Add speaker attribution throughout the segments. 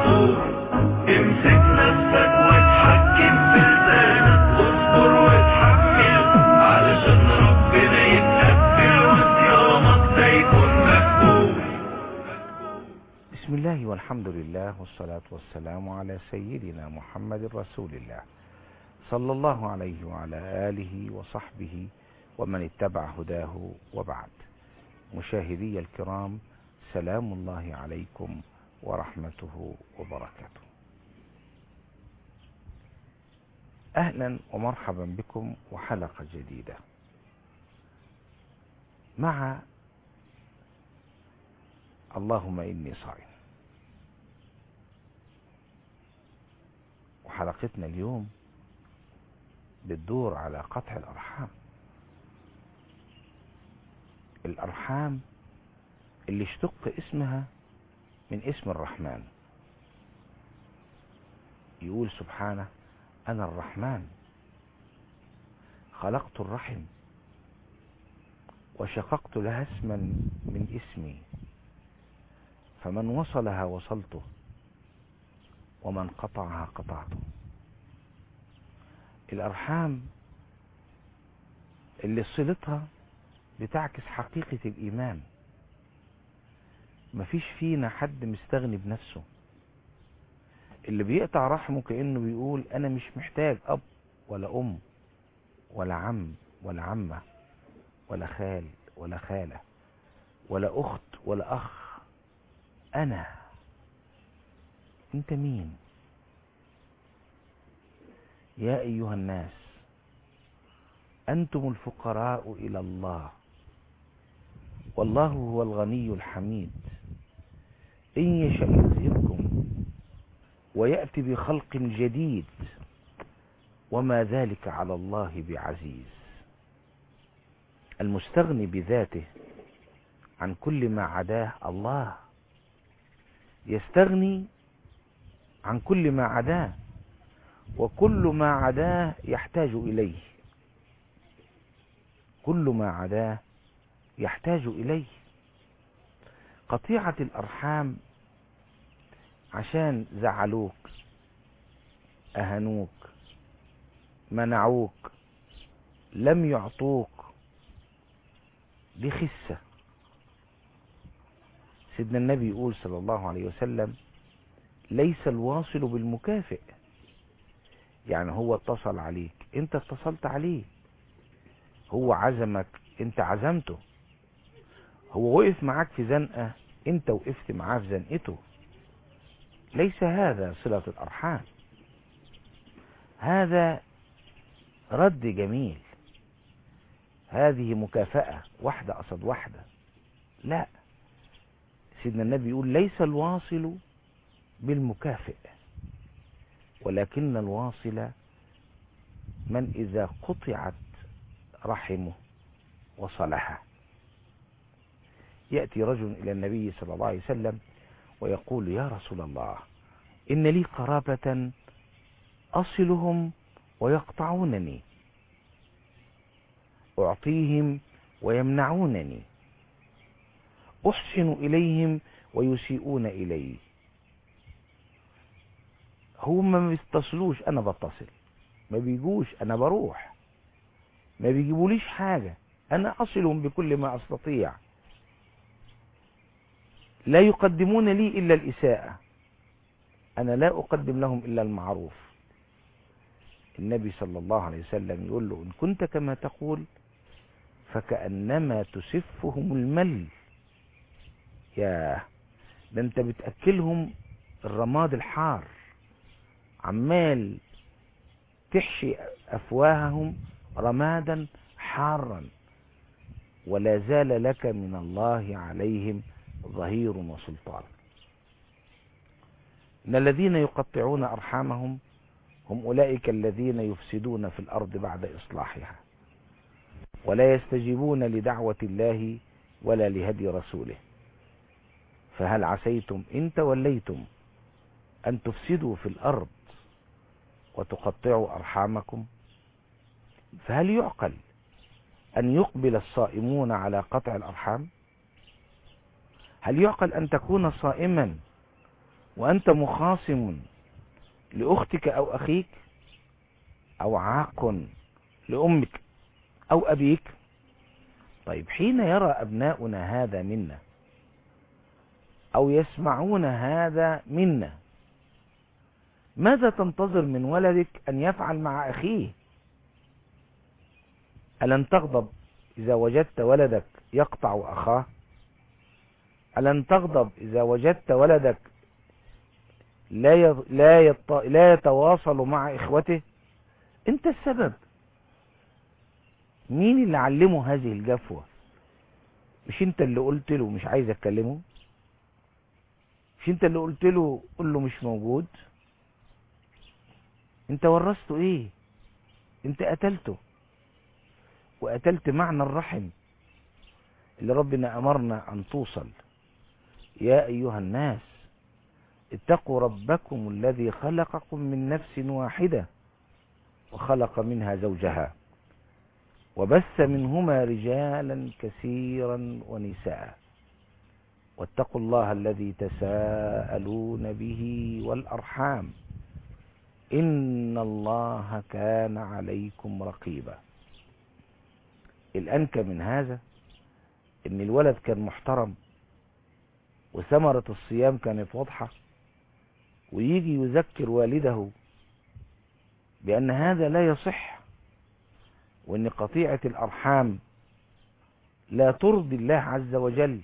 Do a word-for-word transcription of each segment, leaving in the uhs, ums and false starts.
Speaker 1: مقبول. امسك نفسك واتحكم في لسانك، اصبر واتحمل علشان ربنا يتقبل وصيامك ده يكون مقبول.
Speaker 2: بسم الله والحمد لله والصلاة والسلام على سيدنا محمد رسول الله صلى الله عليه وعلى آله وصحبه ومن اتبع هداه، وبعد. مشاهدي الكرام، سلام الله عليكم ورحمته وبركاته. أهلا ومرحبا بكم وحلقة جديدة مع اللهم إني صائم. وحلقتنا اليوم بتدور على قطع الأرحام. الأرحام اللي اشتق اسمها من اسم الرحمن. يقول سبحانه: أنا الرحمن خلقت الرحم وشققت لها اسما من اسمي، فمن وصلها وصلته ومن قطعها قطعته. الأرحام اللي صلتها بتعكس حقيقة الإيمان. مفيش فينا حد مستغني بنفسه. اللي بيقطع رحمه كأنه بيقول أنا مش محتاج أب ولا أم ولا عم ولا عمة ولا خال ولا خالة ولا أخت ولا أخ. أنا. أنت مين؟ يا أيها الناس أنتم الفقراء إلى الله والله هو الغني الحميد، إن يشأ يذهبكم ويأتي بخلق جديد وما ذلك على الله بعزيز. المستغني بذاته عن كل ما عداه الله يستغني عن كل ما عداه، وكل ما عداه يحتاج إليه. كل ما عداه يحتاج إليه. قطيعة الأرحام عشان زعلوك، أهنوك، منعوك، لم يعطوك، دي خسة. سيدنا النبي يقول صلى الله عليه وسلم: ليس الواصل بالمكافئ. يعني هو اتصل عليك، انت اتصلت عليه. هو عزمك، انت عزمته. هو وقف معاك في زنقة، انت وقفت معاه في زنقته. ليس هذا صلة الأرحام. هذا رد جميل. هذه مكافأة، واحدة قصد واحدة. لا، سيدنا النبي يقول: ليس الواصل بالمكافئ، ولكن الواصل من إذا قطعت رحمه وصلها. يأتي رجل إلى النبي صلى الله عليه وسلم ويقول: يا رسول الله، إن لي قرابة أصلهم ويقطعونني، أعطيهم ويمنعونني، أحسن إليهم ويسيئون إلي. هم ما بيتصلوش، أنا بتصل. ما بيجوش، أنا بروح. ما بيجيبوليش حاجة، أنا أصلهم بكل ما أستطيع. لا يقدمون لي إلا الإساءة، أنا لا أقدم لهم إلا المعروف. النبي صلى الله عليه وسلم يقول له: إن كنت كما تقول فكأنما تسفهم المل. يا ده أنت بتأكلهم الرماد الحار، عمال تحشي أفواههم رمادا حارا، ولا زال لك من الله عليهم ظهير وسلطان. إن الذين يقطعون أرحامهم هم أولئك الذين يفسدون في الأرض بعد إصلاحها، ولا يستجيبون لدعوة الله ولا لهدي رسوله. فهل عسيتم إن توليتم أن تفسدوا في الأرض وتقطعوا أرحامكم؟ فهل يعقل أن يقبل الصائمون على قطع الأرحام؟ هل يعقل أن تكون صائما وأنت مخاصم لأختك أو أخيك، أو عاق لأمك أو أبيك. طيب حين يرى أبناؤنا هذا منا أو يسمعون هذا منا، ماذا تنتظر من ولدك أن يفعل مع أخيه؟ ألن تغضب إذا وجدت ولدك يقطع أخاه؟ ألن تغضب إذا وجدت ولدك لا لا يط... لا يتواصل مع إخوته؟ أنت السبب. مين اللي علمه هذه الجفوة؟ مش أنت اللي قلت له مش عايز أتكلمه؟ مش أنت اللي قلت له قل له مش موجود؟ أنت ورثته إيه؟ أنت قتلته، وقتلت معنى الرحم اللي ربنا أمرنا أن توصل. يا أيها الناس اتقوا ربكم الذي خلقكم من نفس واحدة وخلق منها زوجها وبث منهما رجالا كثيرا ونساء واتقوا الله الذي تساءلون به والأرحام إن الله كان عليكم رقيبا. الأنكى من هذا إن الولد كان محترم وثمرة الصيام كانت واضحة، ويجي يذكر والده بأن هذا لا يصح، وأن قطيعة الأرحام لا ترضي الله عز وجل،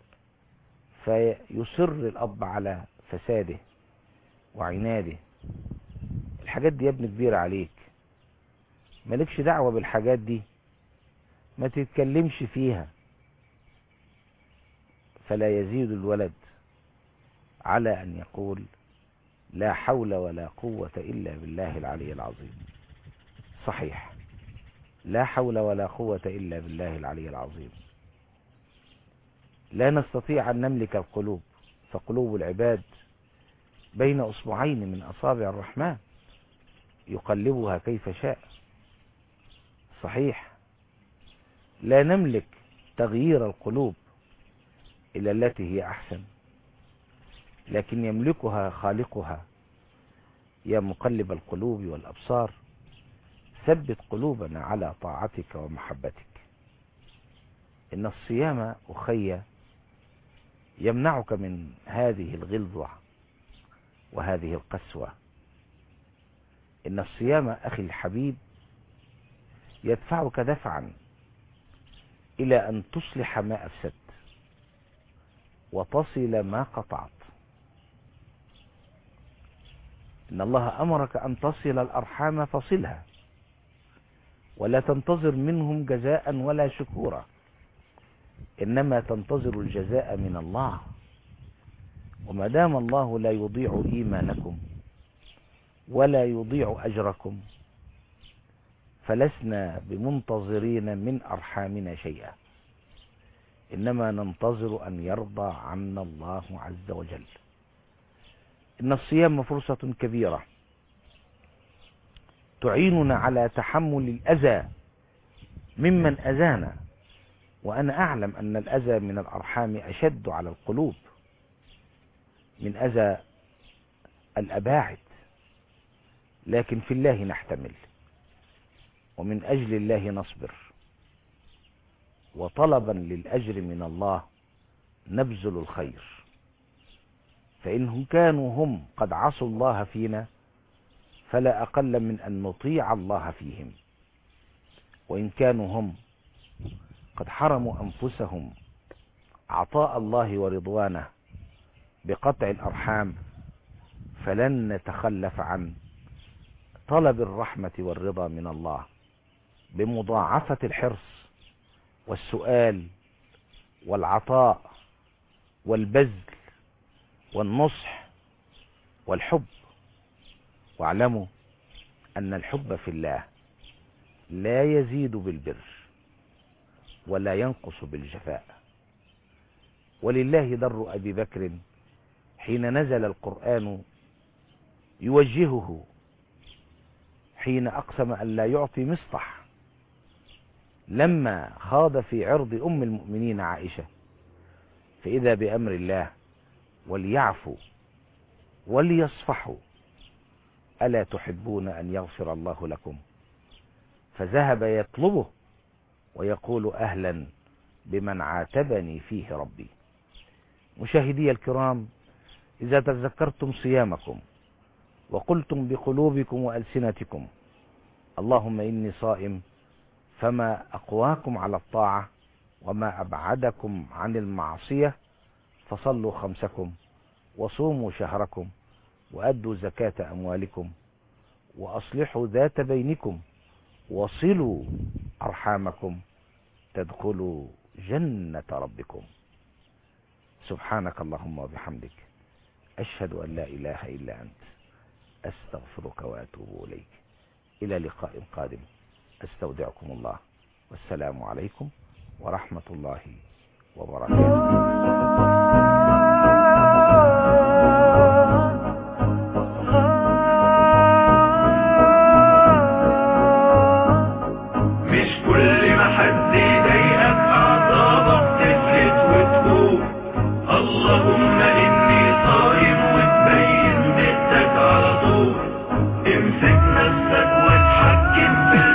Speaker 2: فيصر الأب على فساده وعناده. الحاجات دي يا ابن كبيرة عليك، مالكش دعوة بالحاجات دي، ما تتكلمش فيها. فلا يزيد الولد على أن يقول لا حول ولا قوة إلا بالله العلي العظيم. صحيح، لا حول ولا قوة إلا بالله العلي العظيم. لا نستطيع أن نملك القلوب، فقلوب العباد بين أصبعين من أصابع الرحمن يقلبها كيف شاء. صحيح، لا نملك تغيير القلوب إلى التي هي أحسن، لكن يملكها خالقها. يا مقلب القلوب والأبصار ثبت قلوبنا على طاعتك ومحبتك. إن الصيام أخي يمنعك من هذه الغلظة وهذه القسوة. إن الصيام أخي الحبيب يدفعك دفعا إلى أن تصلح ما أفسدت وتصل ما قطعت. إن الله أمرك أن تصل الأرحام فصلها، ولا تنتظر منهم جزاء ولا شكورا، إنما تنتظر الجزاء من الله. وما دام الله لا يضيع إيمانكم ولا يضيع أجركم، فلسنا بمنتظرين من أرحامنا شيئا، إنما ننتظر أن يرضى عنا الله عز وجل. إن الصيام فرصة كبيرة تعيننا على تحمل الأذى ممن أذانا، وأنا أعلم أن الأذى من الأرحام أشد على القلوب من أذى الأباعد، لكن في الله نحتمل، ومن أجل الله نصبر، وطلبا للأجر من الله نبذل الخير. فإنهم كانوا هم قد عصوا الله فينا، فلا أقل من أن نطيع الله فيهم. وإن كانوا هم قد حرموا أنفسهم عطاء الله ورضوانه بقطع الأرحام، فلن نتخلف عن طلب الرحمة والرضا من الله بمضاعفة الحرص والسؤال والعطاء والبذل والنصح والحب. واعلموا أن الحب في الله لا يزيد بالبر ولا ينقص بالجفاء. ولله در أبي بكر حين نزل القرآن يوجهه حين أقسم أن لا يعطي مصطح، لما خاض في عرض أم المؤمنين عائشة، فإذا بأمر الله وليعفوا وليصفحوا ألا تحبون أن يغفر الله لكم؟ فذهب يطلبه ويقول أهلا بمن عاتبني فيه ربي. مشاهدي الكرام، إذا تذكرتم صيامكم وقلتم بقلوبكم وألسنتكم اللهم إني صائم، فما أقواكم على الطاعة وما أبعدكم عن المعصية، فصلوا خمسكم وصوموا شهركم وأدوا زكاة أموالكم وأصلحوا ذات بينكم وصلوا أرحامكم تدخلوا جنة ربكم. سبحانك اللهم وبحمدك، أشهد أن لا إله إلا أنت، أستغفرك وأتوب إليك. إلى لقاء قادم، أستودعكم الله، والسلام عليكم ورحمة الله وبركاته.
Speaker 1: اللهم إني صائم وتبين بدك على طول. امسك نفسك وتحكم في